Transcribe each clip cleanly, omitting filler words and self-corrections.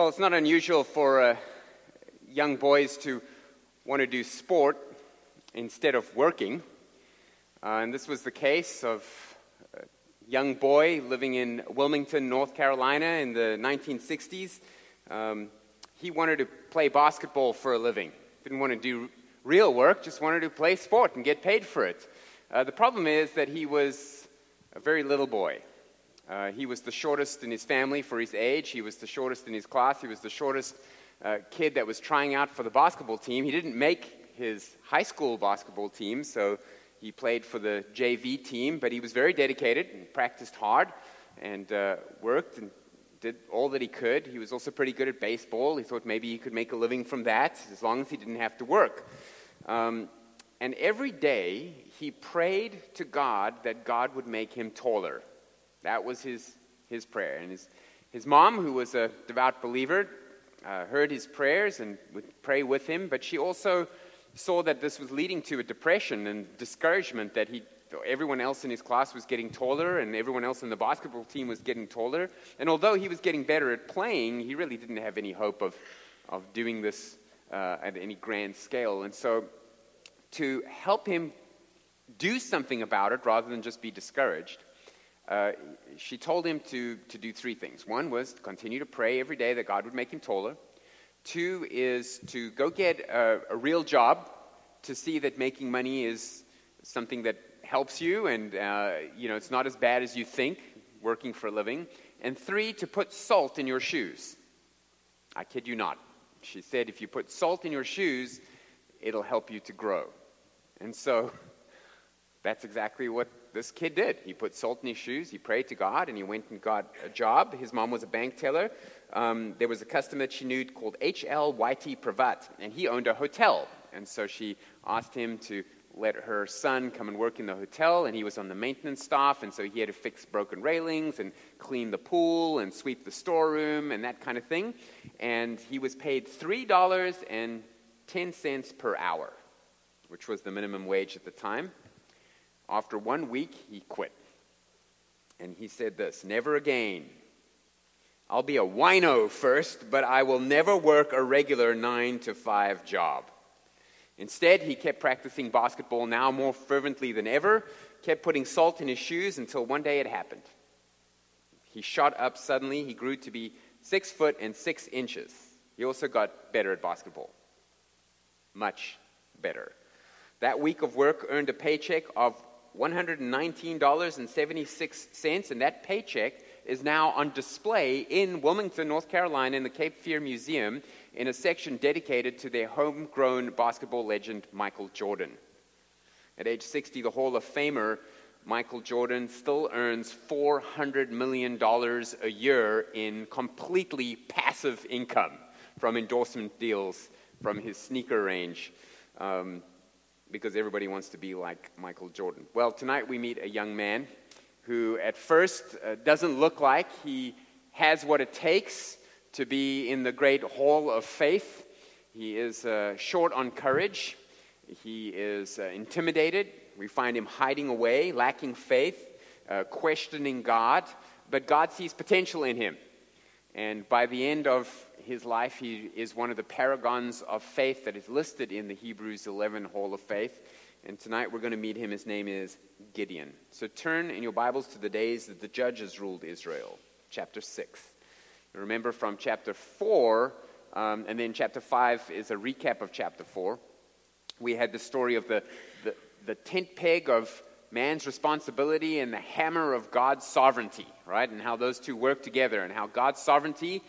Well, it's not unusual for young boys to want to do sport instead of working. And this was the case of a young boy living in Wilmington, North Carolina in the 1960s. He wanted to play basketball for a living. Didn't want to do real work, just wanted to play sport and get paid for it. The problem is that he was a very little boy. He was the shortest in his family for his age. He was the shortest in his class. He was the shortest kid that was trying out for the basketball team. He didn't make his high school basketball team, so he played for the JV team, but he was very dedicated and practiced hard and worked and did all that he could. He was also pretty good at baseball. He thought maybe he could make a living from that as long as he didn't have to work. And every day he prayed to God that God would make him taller. That was his prayer. And his mom, who was a devout believer, heard his prayers and would pray with him, but she also saw that this was leading to a depression and discouragement, that everyone else in his class was getting taller and everyone else in the basketball team was getting taller. And although he was getting better at playing, he really didn't have any hope of doing this at any grand scale. And so to help him do something about it rather than just be discouraged, she told him to do three things. One was to continue to pray every day that God would make him taller. Two is to go get a real job to see that making money is something that helps you and it's not as bad as you think, working for a living. And three, to put salt in your shoes. I kid you not. She said if you put salt in your shoes, it'll help you to grow. And so that's exactly what this kid did. He put salt in his shoes, he prayed to God, and he went and got a job. His mom was a bank teller. There was a customer that she knew called H.L. Whitey Pravat, and he owned a hotel. And so she asked him to let her son come and work in the hotel, and he was on the maintenance staff, and so he had to fix broken railings and clean the pool and sweep the storeroom and that kind of thing. And he was paid $3.10 per hour, which was the minimum wage at the time. After 1 week, he quit. And he said this: "Never again. I'll be a wino first, but I will never work a regular 9-to-5 job." Instead, he kept practicing basketball now more fervently than ever, kept putting salt in his shoes until one day it happened. He shot up suddenly. He grew to be 6 foot and 6 inches. He also got better at basketball. Much better. That week of work earned a paycheck of $119.76, and that paycheck is now on display in Wilmington, North Carolina, in the Cape Fear Museum, in a section dedicated to their homegrown basketball legend, Michael Jordan. At age 60, the Hall of Famer, Michael Jordan, still earns $400 million a year in completely passive income from endorsement deals from his sneaker range. Because everybody wants to be like Michael Jordan. Well, tonight we meet a young man who at first doesn't look like he has what it takes to be in the great hall of faith. He is short on courage. He is intimidated. We find him hiding away, lacking faith, questioning God. But God sees potential in him. And by the end of his life, he is one of the paragons of faith that is listed in the Hebrews 11 Hall of Faith. And tonight we're going to meet him. His name is Gideon. So turn in your Bibles to the days that the judges ruled Israel, chapter 6. You remember from chapter 4, and then chapter 5 is a recap of chapter 4. We had the story of the tent peg of man's responsibility and the hammer of God's sovereignty, right? And how those two work together, and how God's sovereignty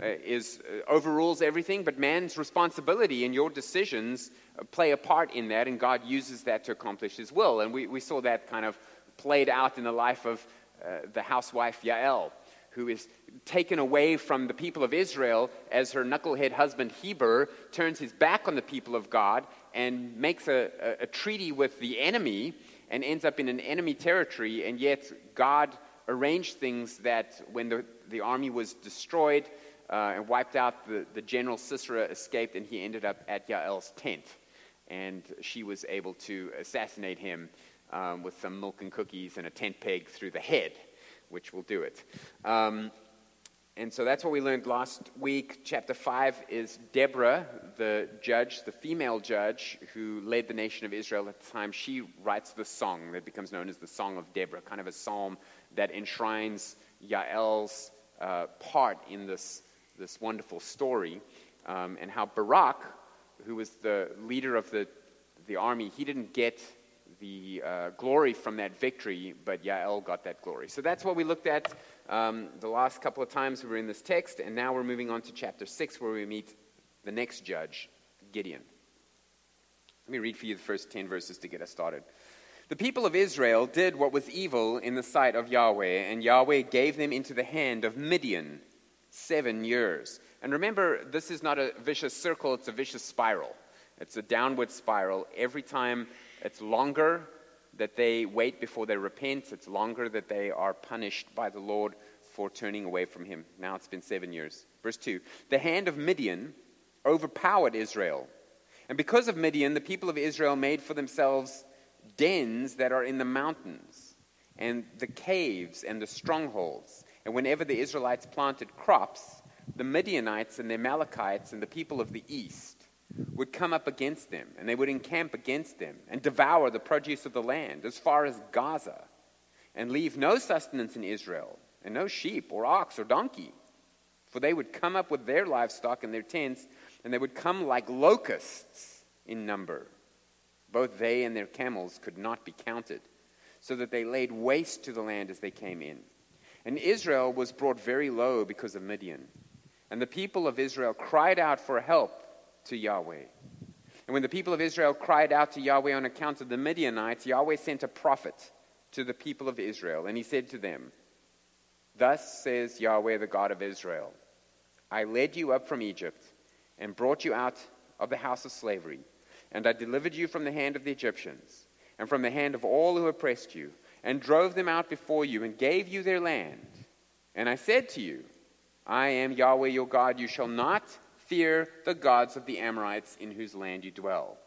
overrules everything, but man's responsibility and your decisions play a part in that, and God uses that to accomplish his will. And we saw that kind of played out in the life of the housewife Yael, who is taken away from the people of Israel as her knucklehead husband Heber turns his back on the people of God and makes a treaty with the enemy and ends up in an enemy territory. And yet God arranged things that when the army was destroyed and wiped out, the general Sisera escaped, and he ended up at Yael's tent. And she was able to assassinate him with some milk and cookies and a tent peg through the head, which will do it. And so that's what we learned last week. Chapter 5 is Deborah, the judge, the female judge who led the nation of Israel at the time. She writes the song that becomes known as the Song of Deborah, kind of a psalm that enshrines Yael's part in this wonderful story, and how Barak, who was the leader of the army, he didn't get the glory from that victory, but Yael got that glory. So that's what we looked at the last couple of times we were in this text, and now we're moving on to chapter 6, where we meet the next judge, Gideon. Let me read for you the first 10 verses to get us started. The people of Israel did what was evil in the sight of Yahweh, and Yahweh gave them into the hand of Midian 7 years. And remember, this is not a vicious circle, it's a vicious spiral. It's a downward spiral. Every time it's longer that they wait before they repent, it's longer that they are punished by the Lord for turning away from him. Now it's been 7 years. Verse 2, the hand of Midian overpowered Israel. And because of Midian, the people of Israel made for themselves dens that are in the mountains, and the caves and the strongholds. And whenever the Israelites planted crops, the Midianites and the Amalekites and the people of the east would come up against them, and they would encamp against them and devour the produce of the land as far as Gaza, and leave no sustenance in Israel, and no sheep or ox or donkey. For they would come up with their livestock and their tents, and they would come like locusts in number. Both they and their camels could not be counted, so that they laid waste to the land as they came in. And Israel was brought very low because of Midian. And the people of Israel cried out for help to Yahweh. And when the people of Israel cried out to Yahweh on account of the Midianites, Yahweh sent a prophet to the people of Israel. And he said to them, thus says Yahweh, the God of Israel, I led you up from Egypt and brought you out of the house of slavery. And I delivered you from the hand of the Egyptians and from the hand of all who oppressed you, and drove them out before you and gave you their land. And I said to you, I am Yahweh your God. You shall not fear the gods of the Amorites in whose land you dwell.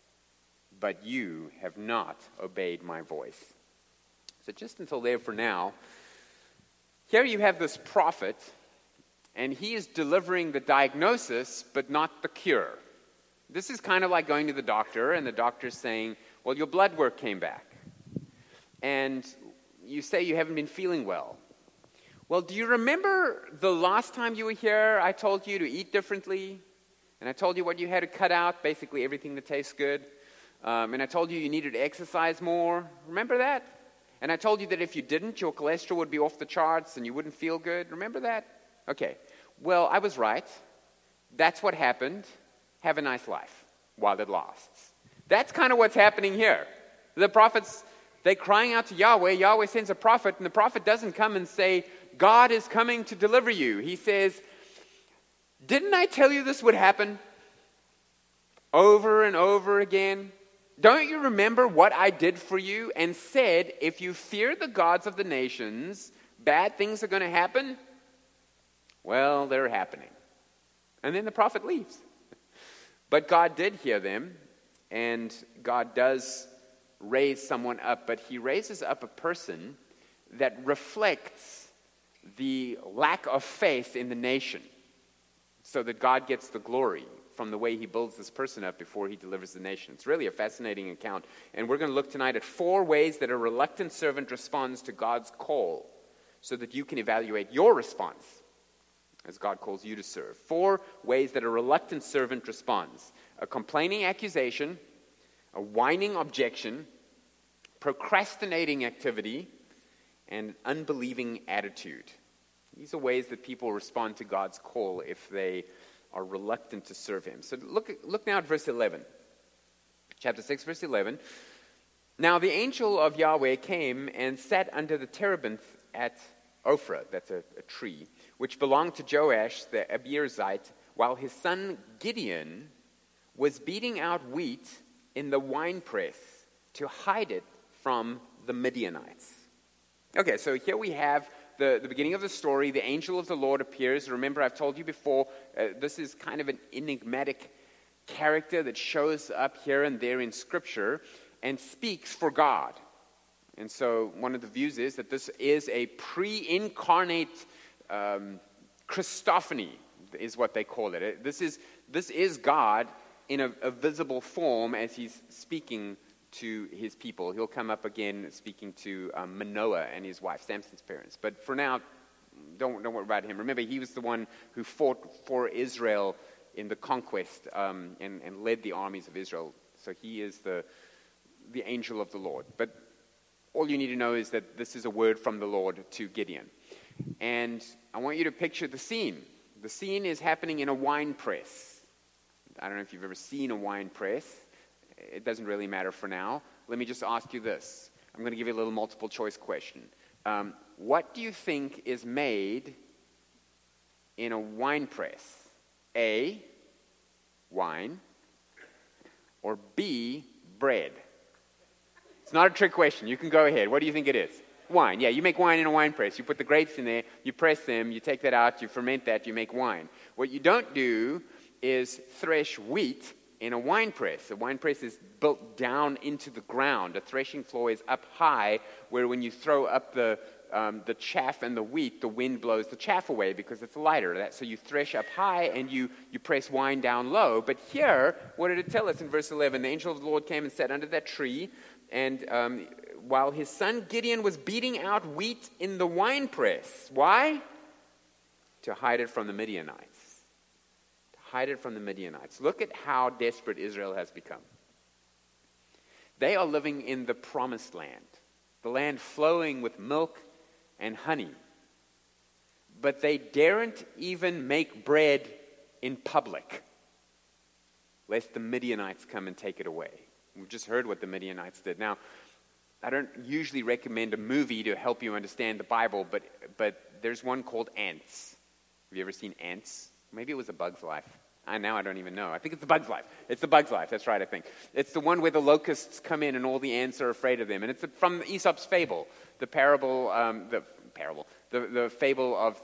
But you have not obeyed my voice. So just until there for now, here you have this prophet, and he is delivering the diagnosis, but not the cure. This is kind of like going to the doctor, and the doctor's saying, well, your blood work came back. And you say you haven't been feeling well. Well, do you remember the last time you were here, I told you to eat differently? And I told you what you had to cut out, basically everything that tastes good. And I told you needed to exercise more. Remember that? And I told you that if you didn't, your cholesterol would be off the charts and you wouldn't feel good. Remember that? Okay. Well, I was right. That's what happened. Have a nice life while it lasts. That's kind of what's happening here. The prophets, they're crying out to Yahweh. Yahweh sends a prophet, and the prophet doesn't come and say, God is coming to deliver you. He says, didn't I tell you this would happen? Over and over again. Don't you remember what I did for you and said, if you fear the gods of the nations, bad things are going to happen? Well, they're happening. And then the prophet leaves. But God did hear them, and God does raise someone up, but he raises up a person that reflects the lack of faith in the nation, so that God gets the glory from the way he builds this person up before he delivers the nation. It's really a fascinating account. And we're going to look tonight at 4 ways that a reluctant servant responds to God's call, so that you can evaluate your response as God calls you to serve. 4 ways that a reluctant servant responds: a complaining accusation, a whining objection, procrastinating activity, and unbelieving attitude. These are ways that people respond to God's call if they are reluctant to serve him. So look now at verse 11. Chapter 6, verse 11. Now the angel of Yahweh came and sat under the terebinth at Ophrah, that's a tree, which belonged to Joash the Abiezrite, while his son Gideon was beating out wheat in the winepress to hide it from the Midianites. Okay, so here we have the beginning of the story. The angel of the Lord appears. Remember, I've told you before, this is kind of an enigmatic character that shows up here and there in Scripture and speaks for God. And so one of the views is that this is a pre-incarnate Christophany is what they call it. This is God in a visible form as he's speaking to his people. He'll come up again speaking to Manoah and his wife, Samson's parents. But for now, don't worry about him. Remember, he was the one who fought for Israel in the conquest and led the armies of Israel. So he is the angel of the Lord. But all you need to know is that this is a word from the Lord to Gideon. And I want you to picture the scene. The scene is happening in a wine press. I don't know if you've ever seen a wine press. It doesn't really matter for now. Let me just ask you this. I'm going to give you a little multiple choice question. What do you think is made in a wine press? A, wine, or B, bread? It's not a trick question. You can go ahead. What do you think it is? Wine. Yeah, you make wine in a wine press. You put the grapes in there, you press them, you take that out, you ferment that, you make wine. What you don't do is thresh wheat in a wine press. A wine press is built down into the ground. A threshing floor is up high, where when you throw up the chaff and the wheat, the wind blows the chaff away because it's lighter. So you thresh up high and you press wine down low. But here, what did it tell us in verse 11? The angel of the Lord came and sat under that tree, and while his son Gideon was beating out wheat in the wine press. Why? To hide it from the Midianites. To hide it from the Midianites. Look at how desperate Israel has become. They are living in the promised land, the land flowing with milk and honey. But they daren't even make bread in public, lest the Midianites come and take it away. We've just heard what the Midianites did. Now, I don't usually recommend a movie to help you understand the Bible, but there's one called Ants. Have you ever seen Ants? Maybe it was A Bug's Life. Now I don't even know. I think it's A Bug's Life. It's The Bug's Life. That's right, I think. It's the one where the locusts come in and all the ants are afraid of them. And it's from Aesop's fable, the fable of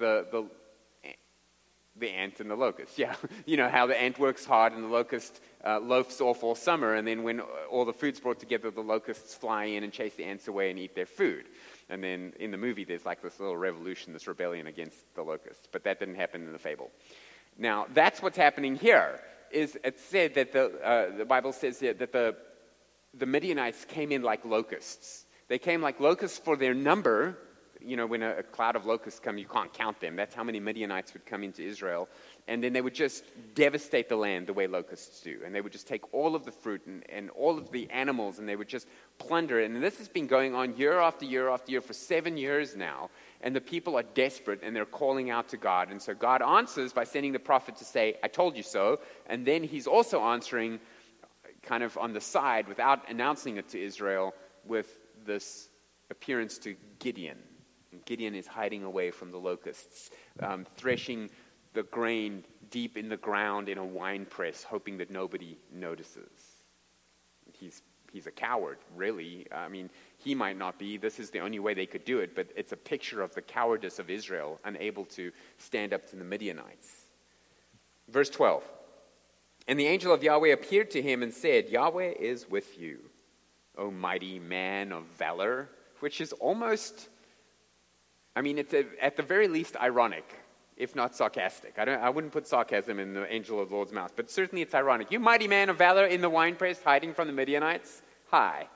the ant and the locust. Yeah, you know how the ant works hard and the locust loafs off all summer, and then when all the food's brought together, the locusts fly in and chase the ants away and eat their food. And then in the movie, there's like this little revolution, this rebellion against the locusts. But that didn't happen in the fable. Now, that's what's happening here. It's said that the Bible says that the Midianites came in like locusts. They came like locusts for their number. You know, when a cloud of locusts come, you can't count them. That's how many Midianites would come into Israel. And then they would just devastate the land the way locusts do. And they would just take all of the fruit and all of the animals, and they would just plunder it. And this has been going on year after year after year for 7 years now. And the people are desperate, and they're calling out to God. And so God answers by sending the prophet to say, I told you so. And then he's also answering kind of on the side, without announcing it to Israel, with this appearance to Gideon. Gideon is hiding away from the locusts, threshing the grain deep in the ground in a wine press, hoping that nobody notices. He's a coward, really. I mean, he might not be. This is the only way they could do it, but it's a picture of the cowardice of Israel, unable to stand up to the Midianites. Verse 12. And the angel of Yahweh appeared to him and said, Yahweh is with you, O mighty man of valor, which is almost... I mean, it's at the very least ironic, if not sarcastic. I wouldn't put sarcasm in the angel of the Lord's mouth, but certainly it's ironic. You mighty man of valor in the winepress, hiding from the Midianites? Hi.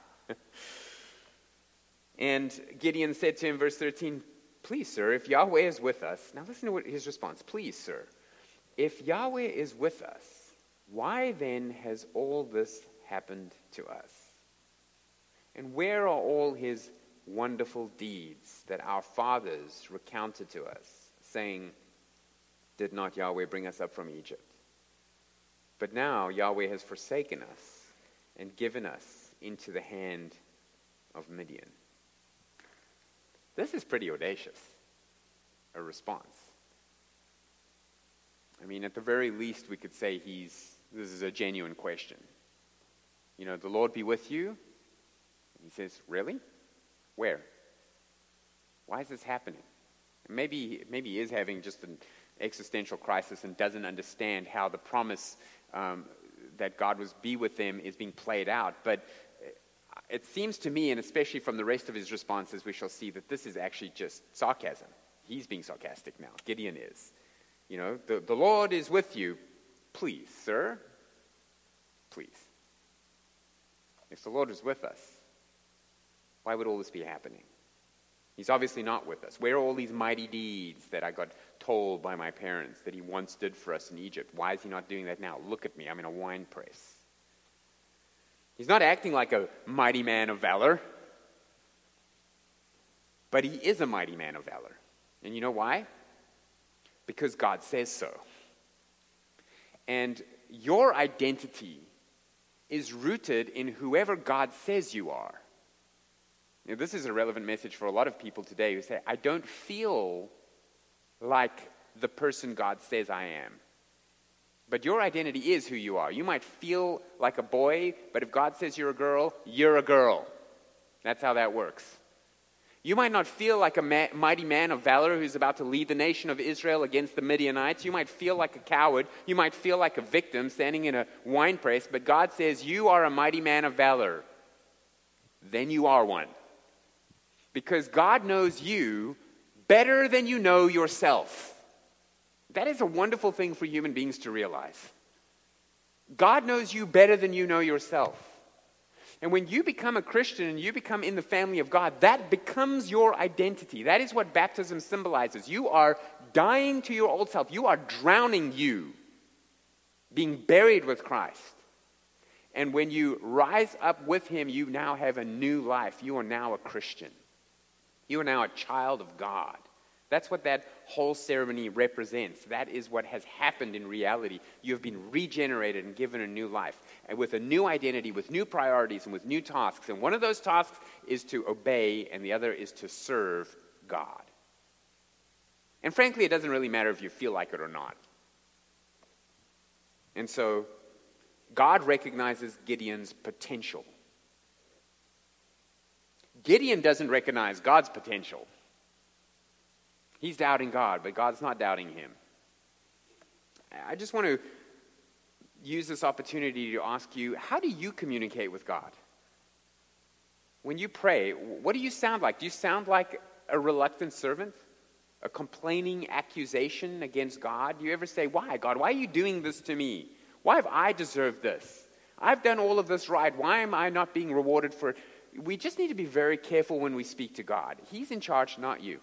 And Gideon said to him, verse 13, please, sir, if Yahweh is with us. Now listen to his response. Please, sir, if Yahweh is with us, why then has all this happened to us? And where are all his wonderful deeds that our fathers recounted to us, saying, did not Yahweh bring us up from Egypt? But now Yahweh has forsaken us and given us into the hand of Midian. This is pretty audacious, a response. I mean, at the very least, we could say this is a genuine question. You know, the Lord be with you. And he says, really? Where? Why is this happening? Maybe he is having just an existential crisis and doesn't understand how the promise that God was be with them is being played out. But it seems to me, and especially from the rest of his responses, we shall see that this is actually just sarcasm. He's being sarcastic now. Gideon is. The Lord is with you. Please, sir, please. If the Lord is with us, why would all this be happening? He's obviously not with us. Where are all these mighty deeds that I got told by my parents that he once did for us in Egypt? Why is he not doing that now? Look at me, I'm in a wine press. He's not acting like a mighty man of valor, but he is a mighty man of valor. And you know why? Because God says so. And your identity is rooted in whoever God says you are. Now, this is a relevant message for a lot of people today who say, I don't feel like the person God says I am. But your identity is who you are. You might feel like a boy, but if God says you're a girl, you're a girl. That's how that works. You might not feel like a mighty man of valor who's about to lead the nation of Israel against the Midianites. You might feel like a coward. You might feel like a victim standing in a wine press. But God says you are a mighty man of valor. Then you are one. Because God knows you better than you know yourself. That is a wonderful thing for human beings to realize. God knows you better than you know yourself. And when you become a Christian and you become in the family of God, that becomes your identity. That is what baptism symbolizes. You are dying to your old self. You are drowning you, being buried with Christ. And when you rise up with him, you now have a new life. You are now a Christian. You are now a child of God. That's what that whole ceremony represents. That is what has happened in reality. You have been regenerated and given a new life, and with a new identity, with new priorities, and with new tasks. And one of those tasks is to obey, and the other is to serve God. And frankly, it doesn't really matter if you feel like it or not. And so, God recognizes Gideon's potential. Gideon doesn't recognize God's potential. He's doubting God, but God's not doubting him. I just want to use this opportunity to ask you, how do you communicate with God? When you pray, what do you sound like? Do you sound like a reluctant servant? A complaining accusation against God? Do you ever say, why, God? Why are you doing this to me? Why have I deserved this? I've done all of this right. Why am I not being rewarded for it? We just need to be very careful when we speak to God. He's in charge, not you.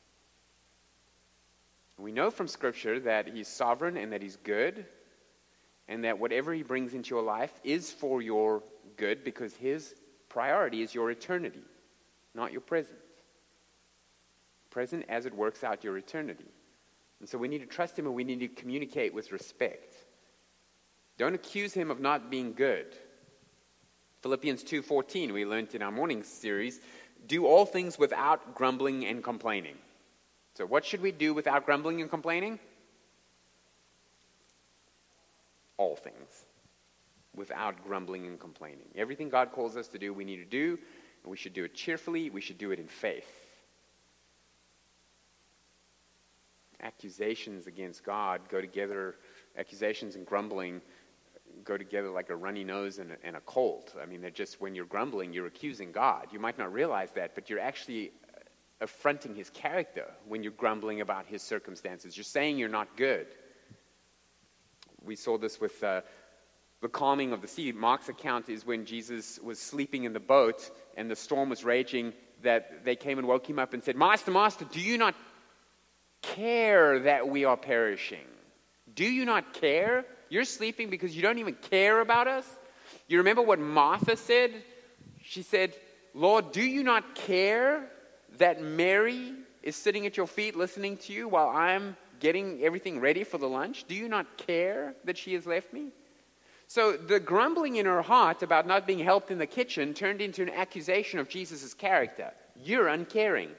We know from Scripture that he's sovereign and that he's good, and that whatever he brings into your life is for your good, because his priority is your eternity, not your present. Present as it works out your eternity. And so we need to trust him, and we need to communicate with respect. Don't accuse him of not being good. Philippians 2:14, we learned in our morning series, do all things without grumbling and complaining. So what should we do without grumbling and complaining? All things. Without grumbling and complaining. Everything God calls us to do, we need to do, and we should do it cheerfully. We should do it in faith. Accusations against God go together, accusations and grumbling go together like a runny nose and a cold. I mean, they're just, when you're grumbling, you're accusing God. You might not realize that, but you're actually affronting his character when you're grumbling about his circumstances. You're saying you're not good. We saw this with the calming of the sea. Mark's account is when Jesus was sleeping in the boat and the storm was raging, that they came and woke him up and said, Master, Master, do you not care that we are perishing? Do you not care? You're sleeping because you don't even care about us? You remember what Martha said? She said, Lord, do you not care that Mary is sitting at your feet listening to you while I'm getting everything ready for the lunch? Do you not care that she has left me? So the grumbling in her heart about not being helped in the kitchen turned into an accusation of Jesus' character. You're uncaring.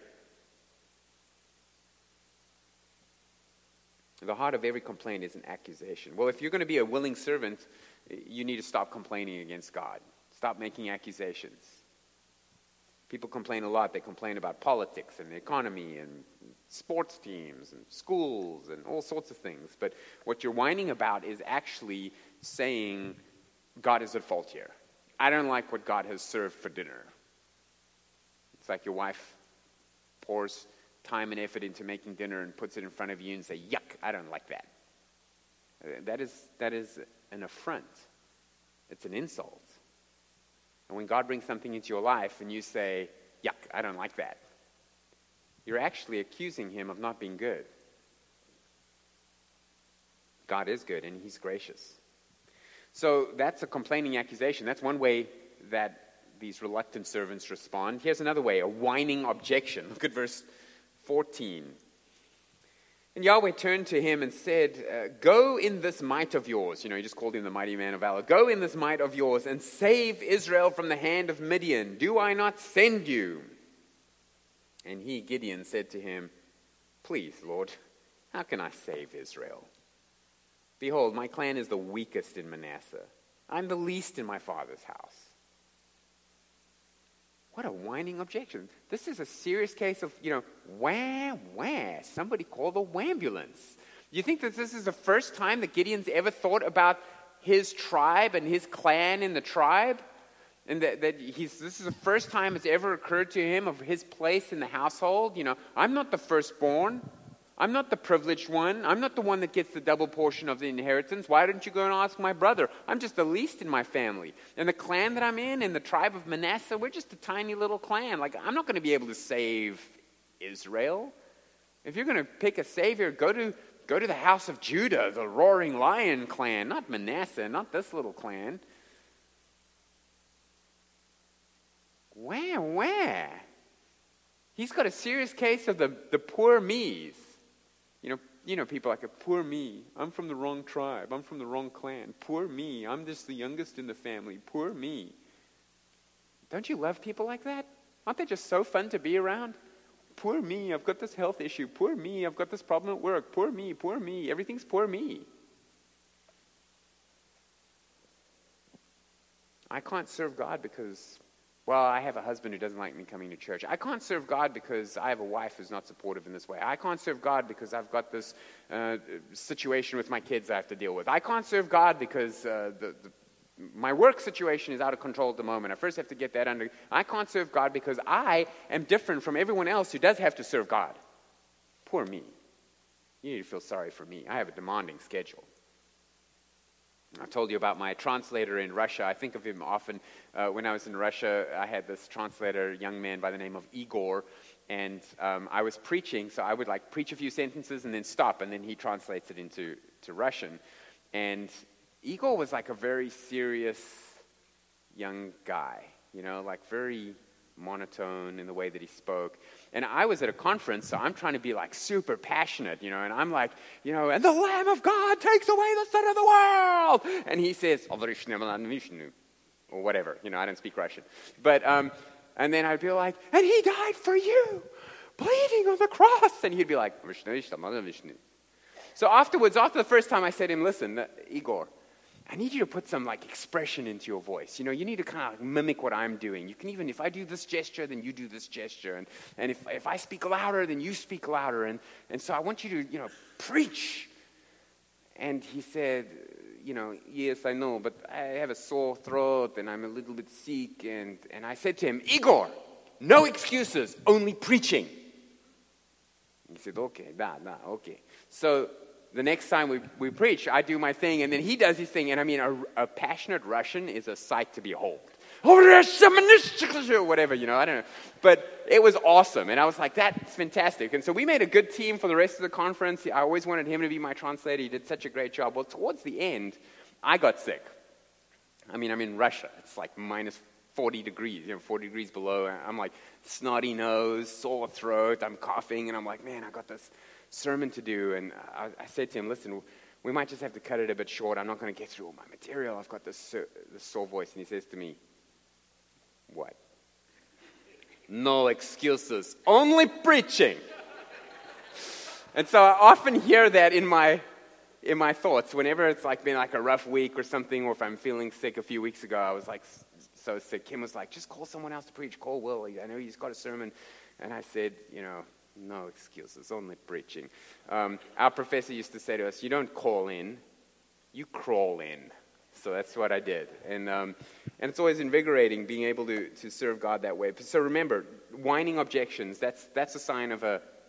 The heart of every complaint is an accusation. Well, if you're going to be a willing servant, you need to stop complaining against God. Stop making accusations. People complain a lot. They complain about politics and the economy and sports teams and schools and all sorts of things. But what you're whining about is actually saying, God is at fault here. I don't like what God has served for dinner. It's like your wife pours time and effort into making dinner and puts it in front of you and say, yuck, I don't like that. That is an affront. It's an insult. And when God brings something into your life and you say, yuck, I don't like that, you're actually accusing him of not being good. God is good and he's gracious. So that's a complaining accusation. That's one way that these reluctant servants respond. Here's another way, a whining objection. Look at verse 14. And Yahweh turned to him and said, go in this might of yours. He just called him the mighty man of valor. Go in this might of yours and save Israel from the hand of Midian. Do I not send you? And he, Gideon, said to him, please, Lord, how can I save Israel? Behold, my clan is the weakest in Manasseh. I'm the least in my father's house. What a whining objection. This is a serious case of, wah, somebody call the wambulance. You think that this is the first time that Gideon's ever thought about his tribe and his clan in the tribe? And that this is the first time it's ever occurred to him of his place in the household? I'm not the firstborn. I'm not the privileged one. I'm not the one that gets the double portion of the inheritance. Why don't you go and ask my brother? I'm just the least in my family. And the clan that I'm in the tribe of Manasseh, we're just a tiny little clan. I'm not going to be able to save Israel. If you're going to pick a savior, go to the house of Judah, the roaring lion clan, not Manasseh, not this little clan. Where? He's got a serious case of the poor me's. People like, poor me, I'm from the wrong tribe, I'm from the wrong clan. Poor me, I'm just the youngest in the family. Poor me. Don't you love people like that? Aren't they just so fun to be around? Poor me, I've got this health issue. Poor me, I've got this problem at work. Poor me, everything's poor me. I can't serve God because, I have a husband who doesn't like me coming to church. I can't serve God because I have a wife who's not supportive in this way. I can't serve God because I've got this situation with my kids I have to deal with. I can't serve God because my work situation is out of control at the moment. I first have to get that under. I can't serve God because I am different from everyone else who does have to serve God. Poor me. You need to feel sorry for me. I have a demanding schedule. I told you about my translator in Russia. I think of him often. When I was in Russia, I had this translator, young man by the name of Igor, and I was preaching, so I would preach a few sentences and then stop, and then he translates it into Russian. And Igor was a very serious young guy, very monotone in the way that he spoke. And I was at a conference, so I'm trying to be super passionate, and I'm and the Lamb of God takes away the sin of the world. And he says, or whatever, I don't speak Russian. But, and then I'd be like, and he died for you, bleeding on the cross. And he'd be like, so afterwards, after the first time I said to him, listen, Igor, I need you to put some expression into your voice. You need to kind of mimic what I'm doing. You can even, if I do this gesture, then you do this gesture. And if I speak louder, then you speak louder. And so I want you to, preach. And he said, yes, I know, but I have a sore throat and I'm a little bit sick. And I said to him, Igor, no excuses, only preaching. He said, okay, okay. So the next time we preach, I do my thing, and then he does his thing. And I mean, a passionate Russian is a sight to behold. Whatever, I don't know. But it was awesome. And I was like, that's fantastic. And so we made a good team for the rest of the conference. I always wanted him to be my translator. He did such a great job. Well, towards the end, I got sick. I'm in Russia. It's minus 40 degrees, 40 degrees below. I'm snotty nose, sore throat. I'm coughing, and I'm like, man, I got this sermon to do. And I said to him, listen, we might just have to cut it a bit short. I'm not going to get through all my material. I've got this sore voice. And he says to me, what? No excuses, only preaching. And so I often hear that in my thoughts whenever it's been a rough week or something, or if I'm feeling sick. A few weeks ago I was so sick. Kim was like, just call someone else to preach. Call Will. I know he's got a sermon. And I said, no excuses, only preaching. Our professor used to say to us, you don't call in, you crawl in. So that's what I did. And it's always invigorating being able to serve God that way. So remember, whining objections, that's a sign of a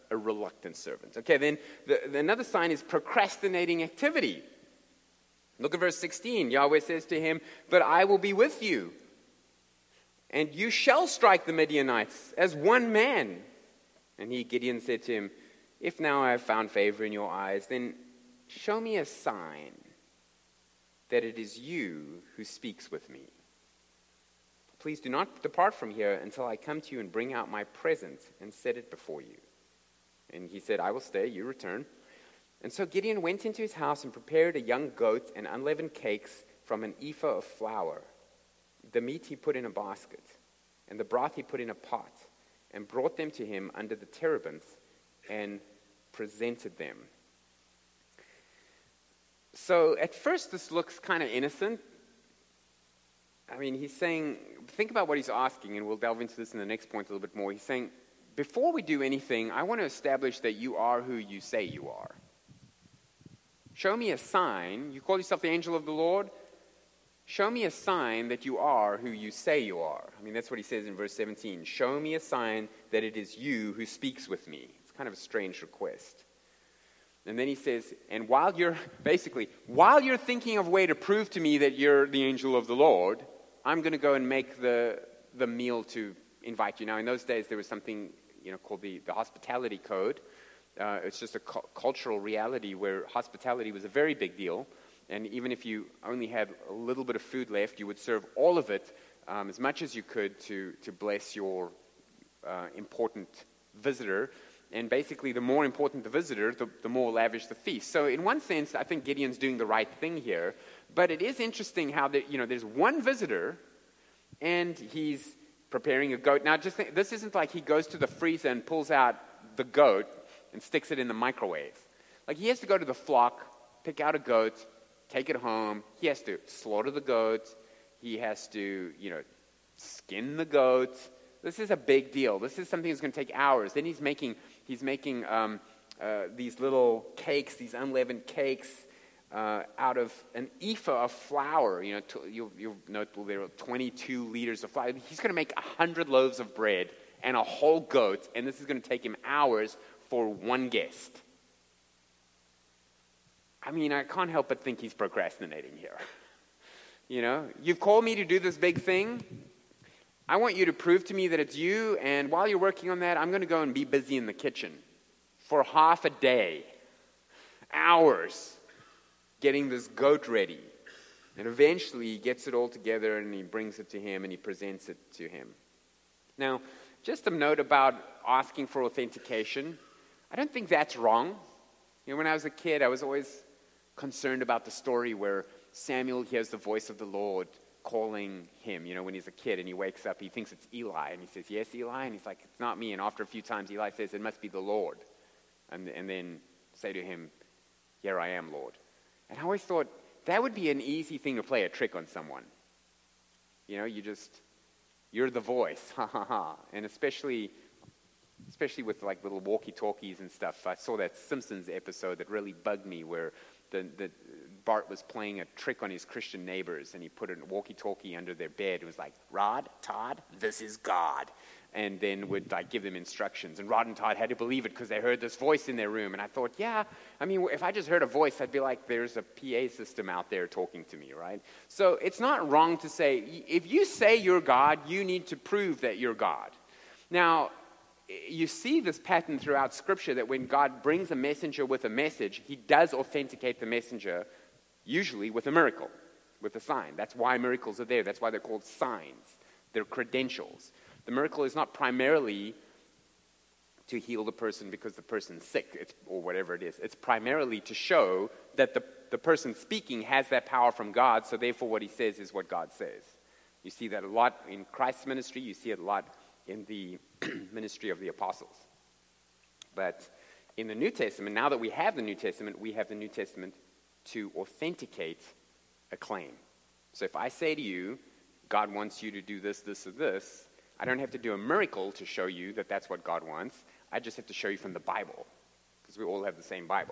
a reluctant servant. Okay, then another sign is procrastinating activity. Look at verse 16. Yahweh says to him, "But I will be with you, and you shall strike the Midianites as one man." And Gideon said to him, "If now I have found favor in your eyes, then show me a sign that it is you who speaks with me. Please do not depart from here until I come to you and bring out my present and set it before you." And he said, "I will stay, you return." And so Gideon went into his house and prepared a young goat and unleavened cakes from an ephah of flour. The meat he put in a basket, and the broth he put in a pot, and brought them to him under the terebinth and presented them. So at first this looks kind of innocent. I mean, he's saying, think about what he's asking, and we'll delve into this in the next point a little bit more. He's saying, before we do anything, I want to establish that you are who you say you are. Show me a sign. You call yourself the angel of the Lord? Show me a sign that you are who you say you are. I mean, that's what he says in verse 17. Show me a sign that it is you who speaks with me. It's kind of a strange request. And then he says, and while you're thinking of a way to prove to me that you're the angel of the Lord, I'm going to go and make the meal to invite you. Now, in those days, there was something called the hospitality code. It's just a cultural reality where hospitality was a very big deal. And even if you only had a little bit of food left, you would serve all of it, as much as you could, to bless your important visitor. And basically, the more important the visitor, the more lavish the feast. So in one sense, I think Gideon's doing the right thing here. But it is interesting how there's one visitor, and he's preparing a goat. Now, just think, this isn't like he goes to the freezer and pulls out the goat and sticks it in the microwave. Like, he has to go to the flock, pick out a goat, take it home. He has to slaughter the goat. He has to, skin the goat. This is a big deal. This is something that's going to take hours. Then he's making these little cakes, these unleavened cakes, out of an ephah of flour. You'll note there are 22 liters of flour. He's going to make 100 loaves of bread and a whole goat, and this is going to take him hours for one guest. I mean, I can't help but think he's procrastinating here. You've called me to do this big thing. I want you to prove to me that it's you, and while you're working on that, I'm going to go and be busy in the kitchen for half a day, hours, getting this goat ready. And eventually he gets it all together and he brings it to him and he presents it to him. Now, just a note about asking for authentication. I don't think that's wrong. When I was a kid, I was always concerned about the story where Samuel hears the voice of the Lord calling him, when he's a kid and he wakes up, he thinks it's Eli, and he says, "Yes, Eli?" And he's like, "It's not me." And after a few times, Eli says, "It must be the Lord." And then say to him, "Here I am, Lord." And I always thought that would be an easy thing to play a trick on someone. You're the voice, ha ha ha. And especially with like little walkie-talkies and stuff. I saw that Simpsons episode that really bugged me where the Bart was playing a trick on his Christian neighbors, and he put a walkie-talkie under their bed. It was like, "Rod, Todd, this is God." And then would give them instructions. And Rod and Todd had to believe it because they heard this voice in their room. And I thought, if I just heard a voice, I'd be like, there's a PA system out there talking to me, right? So it's not wrong to say, if you say you're God, you need to prove that you're God. Now, you see this pattern throughout Scripture that when God brings a messenger with a message, he does authenticate the messenger, usually with a miracle, with a sign. That's why miracles are there. That's why they're called signs. They're credentials. The miracle is not primarily to heal the person because the person's sick, or whatever it is. It's primarily to show that the person speaking has that power from God, so therefore what he says is what God says. You see that a lot in Christ's ministry. You see it a lot in the ministry of the apostles. But in the New Testament, now that we have the New Testament, we have the New Testament to authenticate a claim. So if I say to you, God wants you to do this, this, or this, I don't have to do a miracle to show you that that's what God wants. I just have to show you from the Bible, because we all have the same Bible.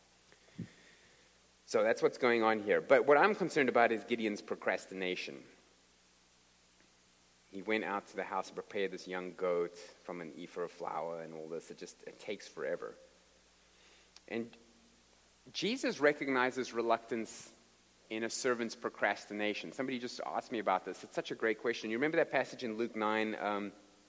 So that's what's going on here. But what I'm concerned about is Gideon's procrastination. he went out to the house to prepare this young goat from an ephah of flour and all this. It takes forever. And Jesus recognizes reluctance in a servant's procrastination. Somebody just asked me about this. It's such a great question. You remember that passage in Luke 9?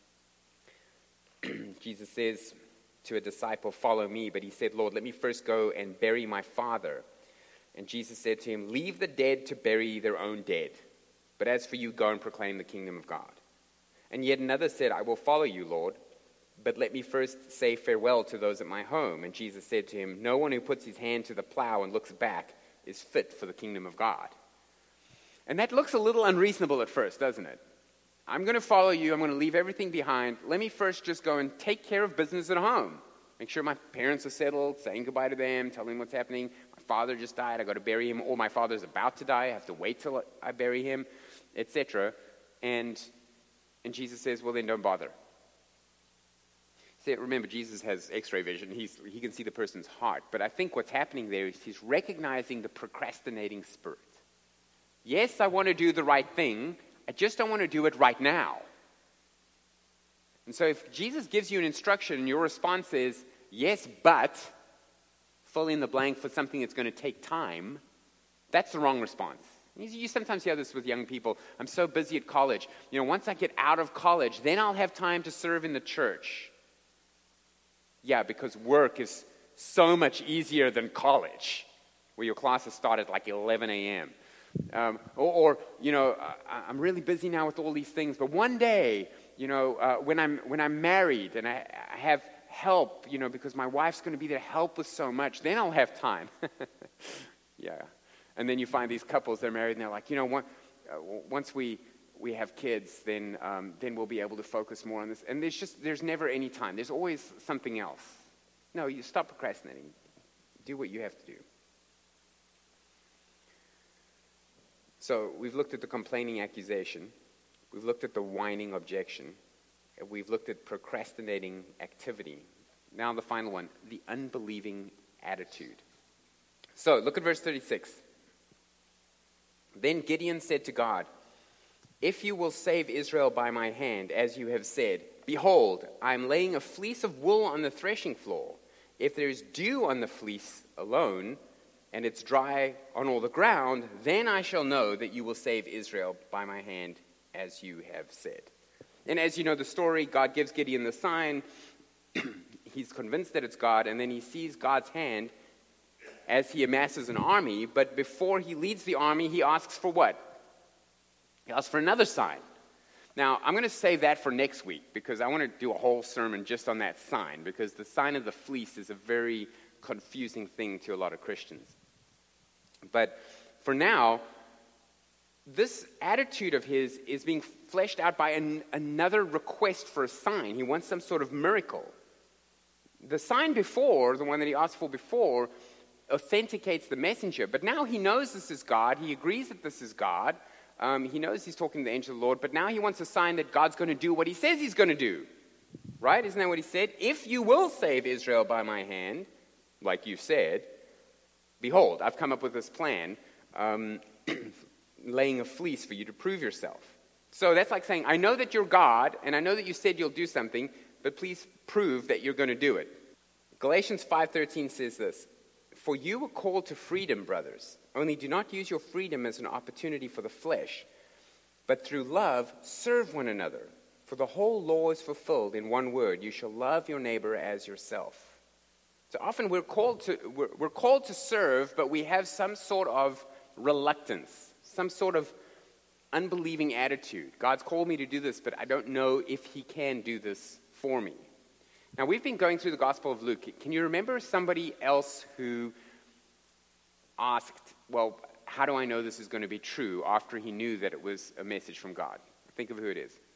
Jesus says to a disciple, "Follow me." But he said, "Lord, let me first go and bury my father." And Jesus said to him, "Leave the dead to bury their own dead. But as for you, go and proclaim the kingdom of God." And yet another said, "I will follow you, Lord, but let me first say farewell to those at my home." And Jesus said to him, "No one who puts his hand to the plow and looks back is fit for the kingdom of God." And that looks a little unreasonable at first, doesn't it? I'm going to follow you. I'm going to leave everything behind. Let me first just go and take care of business at home. Make sure my parents are settled, saying goodbye to them, telling them what's happening. My father just died. I got to bury him. Or my father's about to die. I have to wait till I bury him, etc. And Jesus says, "Well, then don't bother." See, remember, Jesus has X-ray vision. He can see the person's heart. But I think what's happening there is he's recognizing the procrastinating spirit. Yes, I want to do the right thing. I just don't want to do it right now. And so if Jesus gives you an instruction and your response is, "Yes, but," fill in the blank for something that's going to take time, that's the wrong response. You sometimes hear this with young people. "I'm so busy at college. Once I get out of college, then I'll have time to serve in the church." Yeah, because work is so much easier than college, where your classes start at like 11 a.m. I'm really busy now with all these things, but one day, when I'm married and I have help, because my wife's going to be there to help with so much, then I'll have time. Yeah. And then you find these couples, they're married, and they're like, once we have kids, then we'll be able to focus more on this. And there's never any time. There's always something else. No, you stop procrastinating. Do what you have to do. So we've looked at the complaining accusation. We've looked at the whining objection. And we've looked at procrastinating activity. Now the final one, the unbelieving attitude. So look at verse 36. Then Gideon said to God, "If you will save Israel by my hand, as you have said, behold, I am laying a fleece of wool on the threshing floor. If there is dew on the fleece alone, and it's dry on all the ground, then I shall know that you will save Israel by my hand, as you have said." And as you know the story, God gives Gideon the sign. He's convinced that it's God, and then he sees God's hand as he amasses an army. But before he leads the army, he asks for what? He asks for another sign. Now, I'm going to save that for next week, because I want to do a whole sermon just on that sign, because the sign of the fleece is a very confusing thing to a lot of Christians. But for now, this attitude of his is being fleshed out by another request for a sign. He wants some sort of miracle. The sign before, the one that he asked for before, authenticates the messenger. But now he knows this is God. He agrees that this is God. He knows he's talking to the angel of the Lord. But now he wants a sign that God's going to do what he says he's going to do. Right? Isn't that what he said? "If you will save Israel by my hand, like you said, behold, I've come up with this plan, laying a fleece for you to prove yourself." So that's like saying, "I know that you're God, and I know that you said you'll do something, but please prove that you're going to do it." Galatians 5:13 says this, "For you were called to freedom, brothers. Only do not use your freedom as an opportunity for the flesh, but through love serve one another. For the whole law is fulfilled in one word, you shall love your neighbor as yourself." So often we're called to serve, but we have some sort of reluctance, some sort of unbelieving attitude. God's called me to do this, but I don't know if he can do this for me. Now, we've been going through the Gospel of Luke. Can you remember somebody else who asked, "Well, how do I know this is going to be true?" after he knew that it was a message from God? Think of who it is.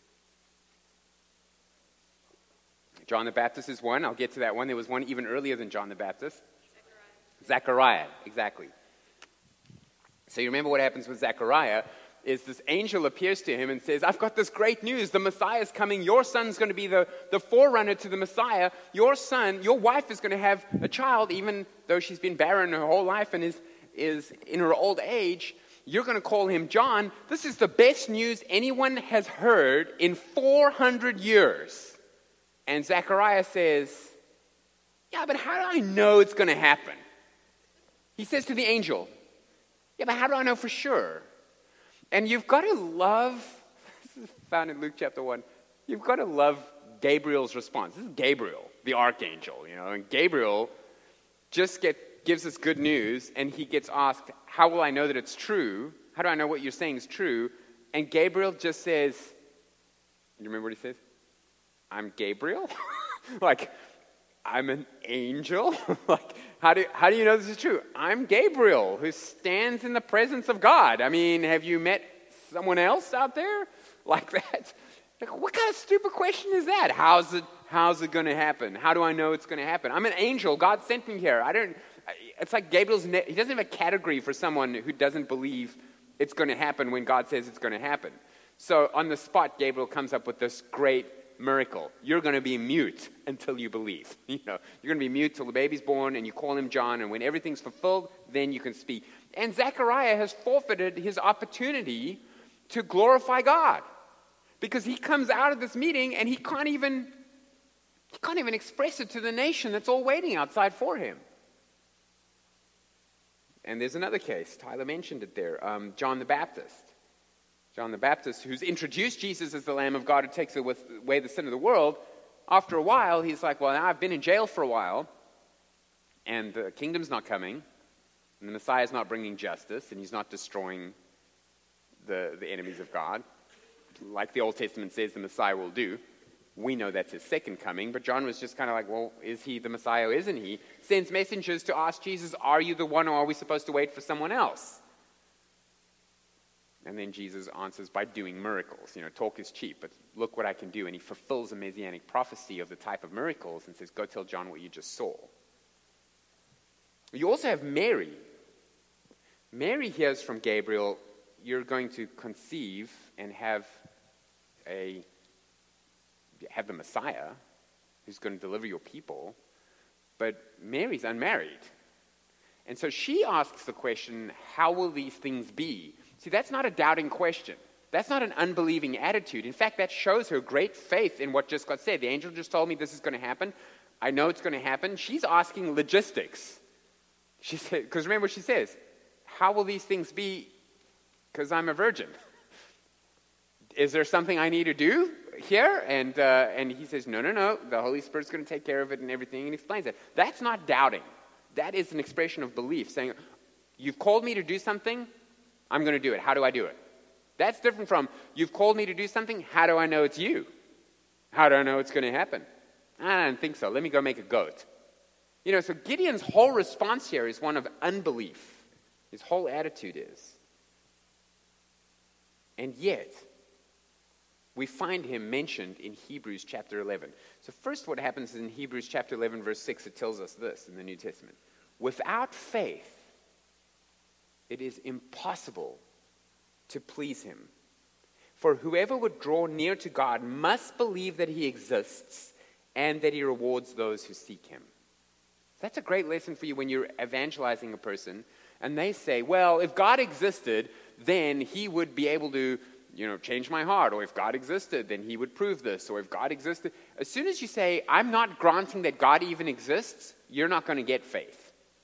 John the Baptist is one. I'll get to that one. There was one even earlier than John the Baptist. Zechariah, exactly. So you remember what happens with Zechariah is this angel appears to him and says, "I've got this great news. The Messiah's coming. Your son's going to be the forerunner to the Messiah. Your wife is going to have a child, even though she's been barren her whole life and is in her old age. You're going to call him John. This is the best news anyone has heard in 400 years. And Zechariah says, yeah, but how do I know it's going to happen? He says to the angel, yeah, but how do I know for sure? And you've got to love, this is found in Luke chapter 1, you've got to love Gabriel's response. This is Gabriel, the archangel, and Gabriel just gives us good news, and he gets asked, how will I know that it's true? How do I know what you're saying is true? And Gabriel just says, you remember what he says? I'm Gabriel? Like, I'm an angel? Like, how do you know this is true? I'm Gabriel, who stands in the presence of God. I mean, have you met someone else out there like that? Like, what kind of stupid question is that? How's it going to happen? How do I know it's going to happen? I'm an angel. God sent me here. It's like Gabriel's, he doesn't have a category for someone who doesn't believe it's going to happen when God says it's going to happen. So on the spot, Gabriel comes up with this great miracle. You're going to be mute until you believe. You're going to be mute till the baby's born, and you call him John, and when everything's fulfilled, then you can speak. And Zechariah has forfeited his opportunity to glorify God, because he comes out of this meeting and he can't even express it to the nation that's all waiting outside for him. And there's another case. Tyler mentioned it there. John the Baptist. John the Baptist, who's introduced Jesus as the Lamb of God who takes away the sin of the world. After a while, he's like, well, now I've been in jail for a while, and the kingdom's not coming, and the Messiah's not bringing justice, and he's not destroying the enemies of God, like the Old Testament says the Messiah will do. We know that's his second coming, but John was just kind of like, well, is he the Messiah or isn't he? Sends messengers to ask Jesus, are you the one, or are we supposed to wait for someone else? And then Jesus answers by doing miracles. Talk is cheap, but look what I can do. And he fulfills a messianic prophecy of the type of miracles and says, go tell John what you just saw. You also have Mary. Mary hears from Gabriel, you're going to conceive and have the Messiah who's going to deliver your people. But Mary's unmarried. And so she asks the question, how will these things be? See, that's not a doubting question. That's not an unbelieving attitude. In fact, that shows her great faith in what just got said. The angel just told me this is going to happen. I know it's going to happen. She's asking logistics. She said, because remember what she says, how will these things be? Because I'm a virgin. Is there something I need to do here? And he says, no. The Holy Spirit's going to take care of it and everything, and explains it. That's not doubting. That is an expression of belief, saying, you've called me to do something, I'm going to do it. How do I do it? That's different from, you've called me to do something, how do I know it's you? How do I know it's going to happen? I don't think so. Let me go make a goat. So Gideon's whole response here is one of unbelief. His whole attitude is. And yet, we find him mentioned in Hebrews chapter 11. So first what happens is in Hebrews chapter 11, verse 6, it tells us this in the New Testament. Without faith, it is impossible to please him. For whoever would draw near to God must believe that he exists and that he rewards those who seek him. That's a great lesson for you when you're evangelizing a person and they say, well, if God existed, then he would be able to, change my heart. Or if God existed, then he would prove this. Or if God existed. As soon as you say, I'm not granting that God even exists, you're not going to get faith.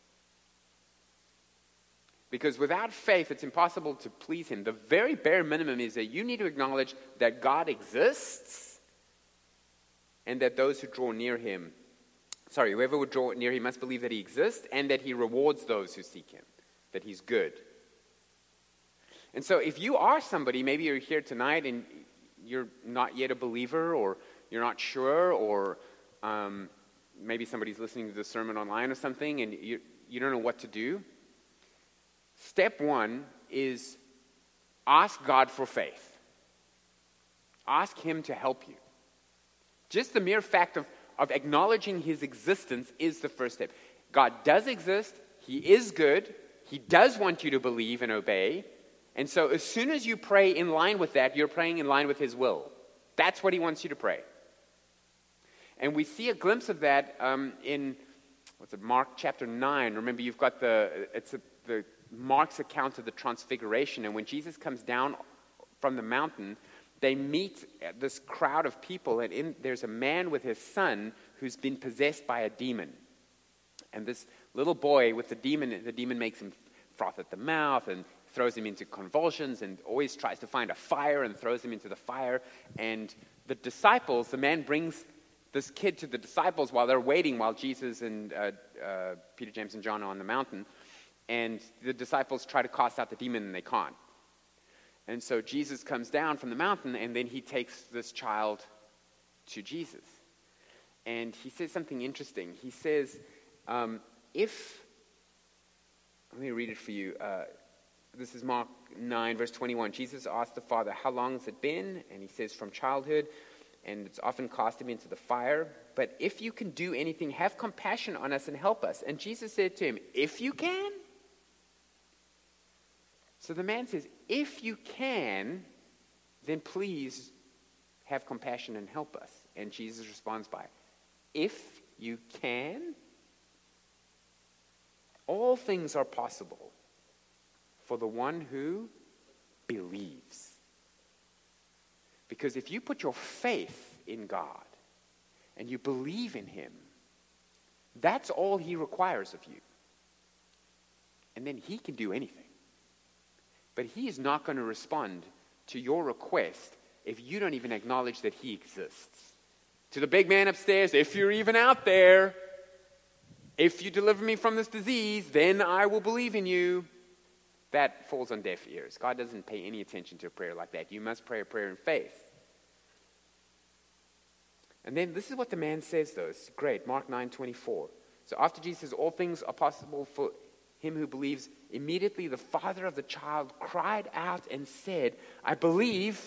Because without faith, it's impossible to please him. The very bare minimum is that you need to acknowledge that God exists and that those who draw near him, whoever would draw near him must believe that he exists and that he rewards those who seek him, that he's good. And so if you are somebody, maybe you're here tonight and you're not yet a believer, or you're not sure, or maybe somebody's listening to the sermon online or something and you don't know what to do. Step one is ask God for faith. Ask him to help you. Just the mere fact of acknowledging his existence is the first step. God does exist. He is good. He does want you to believe and obey. And so as soon as you pray in line with that, you're praying in line with his will. That's what he wants you to pray. And we see a glimpse of that in Mark chapter 9. Remember, you've got the Mark's account of the Transfiguration. And when Jesus comes down from the mountain, they meet this crowd of people, and there's a man with his son who's been possessed by a demon. And this little boy with the demon makes him froth at the mouth and throws him into convulsions and always tries to find a fire and throws him into the fire. And the disciples, the man brings this kid to the disciples while they're waiting, while Jesus and Peter, James, and John are on the mountain. And the disciples try to cast out the demon, and they can't. And so Jesus comes down from the mountain, and then he takes this child to Jesus. And he says something interesting. He says, let me read it for you. This is Mark 9, verse 21. Jesus asked the Father, how long has it been? And he says, from childhood, and it's often cast him into the fire. But if you can do anything, have compassion on us and help us. And Jesus said to him, if you can? So the man says, if you can, then please have compassion and help us. And Jesus responds by, if you can? All things are possible for the one who believes. Because if you put your faith in God and you believe in him, that's all he requires of you. And then he can do anything. But he is not going to respond to your request if you don't even acknowledge that he exists. To the big man upstairs, if you're even out there, if you deliver me from this disease, then I will believe in you. That falls on deaf ears. God doesn't pay any attention to a prayer like that. You must pray a prayer in faith. And then this is what the man says, though. It's great. Mark 9:24. So after Jesus says, all things are possible for him who believes, immediately the father of the child cried out and said, I believe,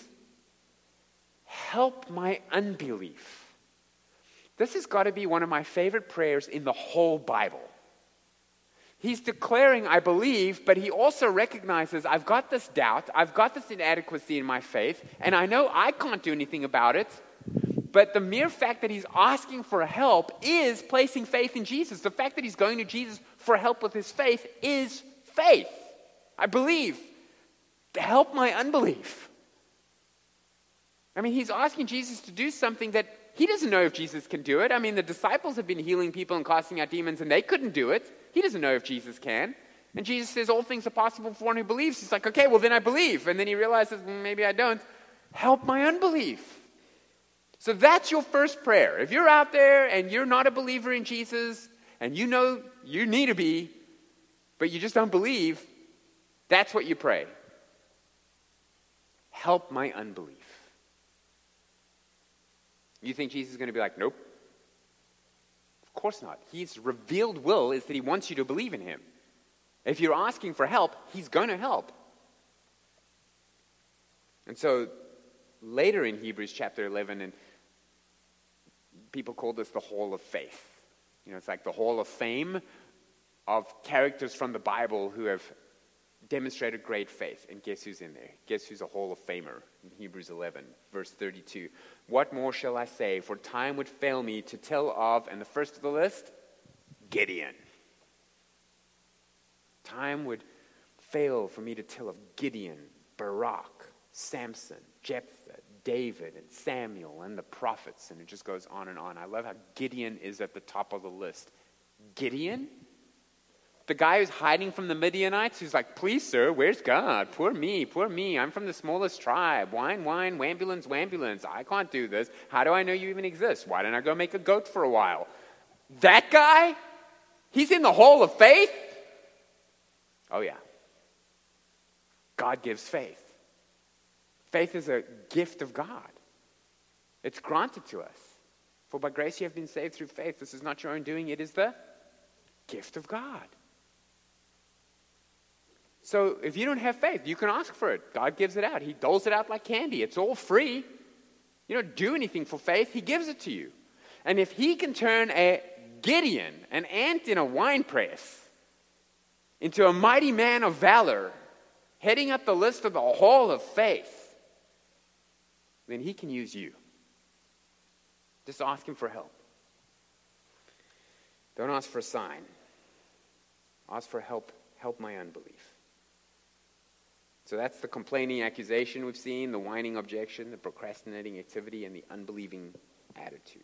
help my unbelief. This has got to be one of my favorite prayers in the whole Bible. He's declaring, I believe, but he also recognizes, I've got this doubt, I've got this inadequacy in my faith, and I know I can't do anything about it, but the mere fact that he's asking for help is placing faith in Jesus. The fact that he's going to Jesus for help with his faith is faith. I believe. Help my unbelief. I mean, he's asking Jesus to do something that he doesn't know if Jesus can do it. I mean, the disciples have been healing people and casting out demons, and they couldn't do it. He doesn't know if Jesus can. And Jesus says, all things are possible for one who believes. He's like, okay, well, then I believe. And then he realizes, maybe I don't. Help my unbelief. So that's your first prayer. If you're out there and you're not a believer in Jesus, and you know you need to be, but you just don't believe, that's what you pray. Help my unbelief. You think Jesus is going to be like, nope. Of course not. His revealed will is that he wants you to believe in him. If you're asking for help, he's going to help. And so later in Hebrews chapter 11, and people call this the Hall of Faith. You know, it's like the Hall of Fame of characters from the Bible who have demonstrated great faith. And guess who's in there? Guess who's a Hall of Famer? In Hebrews 11, verse 32. What more shall I say? For time would fail me to tell of, and the first of the list, Gideon. Time would fail for me to tell of Gideon, Barak, Samson, Jephthah, David, and Samuel, and the prophets, and it just goes on and on. I love how Gideon is at the top of the list. Gideon? The guy who's hiding from the Midianites, who's like, please, sir, where's God? Poor me. I'm from the smallest tribe. Whine, wambulance. I can't do this. How do I know you even exist? Why don't I go make a goat for a while? That guy? He's in the Hall of Faith? Oh, yeah. God gives faith. Faith is a gift of God. It's granted to us. For by grace you have been saved through faith. This is not your own doing. It is the gift of God. So if you don't have faith, you can ask for it. God gives it out. He doles it out like candy. It's all free. You don't do anything for faith. He gives it to you. And if he can turn a Gideon, an ant in a wine press, into a mighty man of valor, heading up the list of the Hall of Faith, then he can use you. Just ask him for help. Don't ask for a sign. Ask for help help my unbelief. So that's the complaining accusation we've seen, the whining objection, the procrastinating activity, and the unbelieving attitude.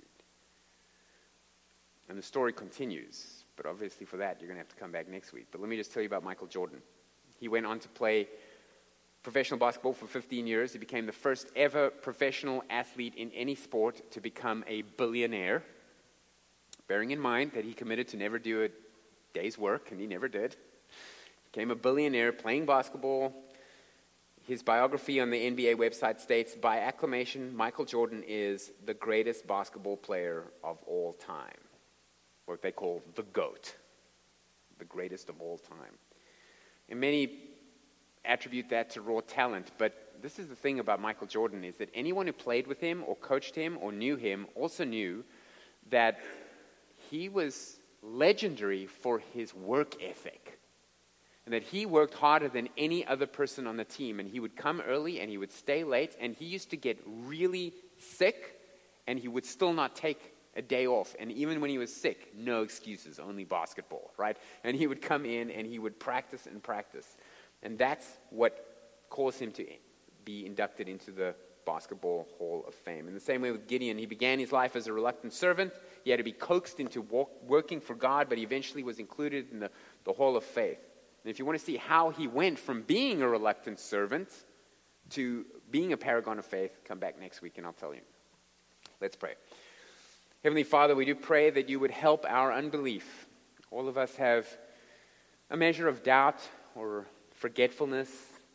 And the story continues, but obviously for that you're going to have to come back next week. But let me just tell you about Michael Jordan. He went on to play professional basketball for 15 years. He became the first ever professional athlete in any sport to become a billionaire, bearing in mind that he committed to never do a day's work, and he never did. Became a billionaire playing basketball. His biography on the NBA website states, by acclamation, Michael Jordan is the greatest basketball player of all time. What they call the GOAT, the greatest of all time. And many attribute that to raw talent, but this is the thing about Michael Jordan, is that anyone who played with him or coached him or knew him also knew that he was legendary for his work ethic. And that he worked harder than any other person on the team. And he would come early and he would stay late. And he used to get really sick and he would still not take a day off. And even when he was sick, no excuses, only basketball, right? And he would come in and he would practice and practice. And that's what caused him to be inducted into the Basketball Hall of Fame. In the same way with Gideon, he began his life as a reluctant servant. He had to be coaxed into working for God, but he eventually was included in the Hall of Faith. And if you want to see how he went from being a reluctant servant to being a paragon of faith, come back next week and I'll tell you. Let's pray. Heavenly Father, we do pray that you would help our unbelief. All of us have a measure of doubt or forgetfulness.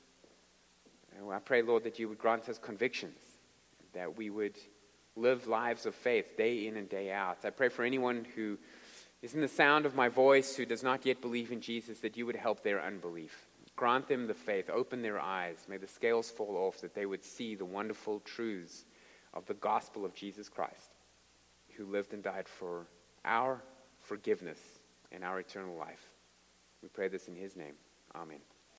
And I pray, Lord, that you would grant us convictions, that we would live lives of faith day in and day out. I pray for anyone who is in the sound of my voice who does not yet believe in Jesus, that you would help their unbelief. Grant them the faith. Open their eyes. May the scales fall off, that they would see the wonderful truths of the gospel of Jesus Christ, who lived and died for our forgiveness and our eternal life. We pray this in his name. Amen.